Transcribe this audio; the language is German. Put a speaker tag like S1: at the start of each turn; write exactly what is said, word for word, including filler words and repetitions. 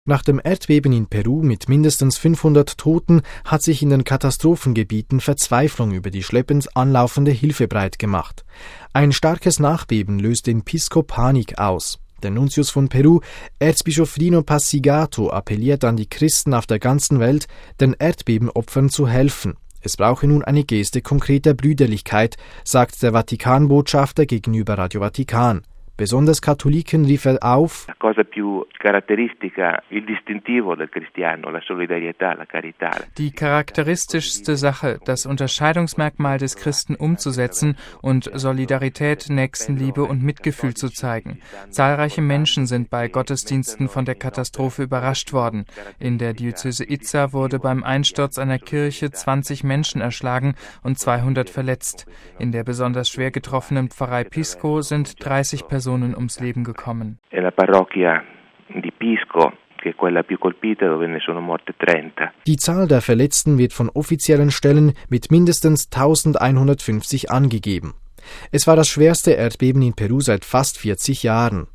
S1: Nach dem Erdbeben in Peru mit mindestens fünfhundert Toten hat sich in den Katastrophengebieten Verzweiflung über die schleppend anlaufende Hilfe breit gemacht. Ein starkes Nachbeben löst in Pisco Panik aus. Der Nuntius von Peru, Erzbischof Rino Passigato, appelliert an die Christen auf der ganzen Welt, den Erdbebenopfern zu helfen. Es brauche nun eine Geste konkreter Brüderlichkeit, sagt der Vatikanbotschafter gegenüber Radio Vatikan. Besonders Katholiken rief er auf,
S2: die charakteristischste Sache, das Unterscheidungsmerkmal des Christen umzusetzen und Solidarität, Nächstenliebe und Mitgefühl zu zeigen. Zahlreiche Menschen sind bei Gottesdiensten von der Katastrophe überrascht worden. In der Diözese Itza wurde beim Einsturz einer Kirche zwanzig Menschen erschlagen und zweihundert verletzt. In der besonders schwer getroffenen Pfarrei Pisco sind dreißig Personen ums Leben gekommen.
S1: Die Zahl der Verletzten wird von offiziellen Stellen mit mindestens eintausendeinhundertfünfzig angegeben. Es war das schwerste Erdbeben in Peru seit fast vierzig Jahren.